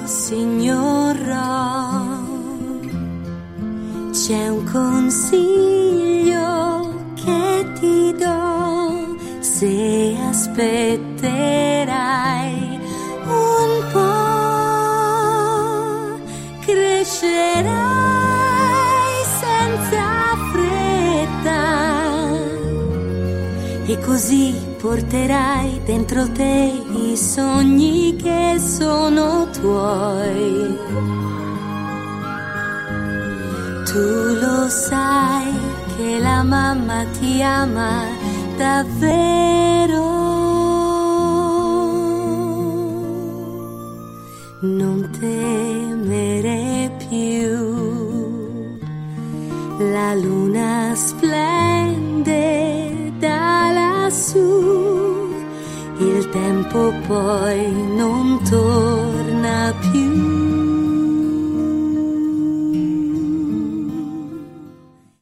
signorò. C'è un consiglio che ti do: se aspetterai un po', crescerai senza fretta, e così porterai dentro te i sogni che sono tuoi. Tu lo sai che la mamma ti ama davvero. Non temere più, la luna splende da lassù, il tempo poi non